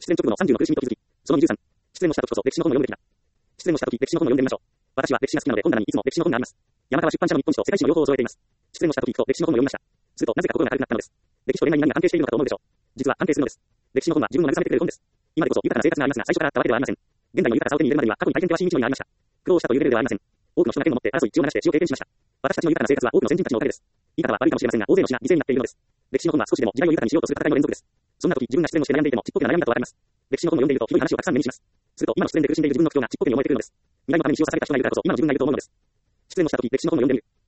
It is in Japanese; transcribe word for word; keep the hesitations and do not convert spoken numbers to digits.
失恋直後のさんじゅうの苦しみと気づき。そのにじゅうさん。失恋をした時こそ歴史の本を読むべきだ。失恋をした時、歴史の本を読んでみましょう。私は歴史が好きなので本棚にいつも歴史の本があります。山川出版社の日本史と世界史の両方を揃えています。失恋をした時と歴史の本を読みました。するとなぜか心が軽くなったのです。歴史と恋愛に何が関係しているのかと思うでしょう。実は関係するのです。歴史の本は自分を慰めてくれる本です。今でこそ豊かな生活がありますが、最初からあったわけではありません。現在の豊かさを手に入れるまでには過去に大変険しい道のりがありました。苦労したというレベルではありません。多くの人が剣を持って争い血を流して死を経験しました。私たちの豊かな生活は多くの先人たちのおかげです。言い方は悪いかもしれませんが、大勢の死が犠牲になっているのです。歴史の本は少しでも時代を豊かにしようとする戦いの連続です。そんな時、自分が失恋をして悩んでいてもちっぽけな悩みだとわかります。歴史の本を読んでいるとひどい話をたくさん目にします。すると今の失恋で苦しんでいる自分の苦境がちっぽけに思えてくるのです。未来のために血を捧げた人がいるからこそ今の自分がいると思うのです。失恋をした時、歴史の本を読んでみる。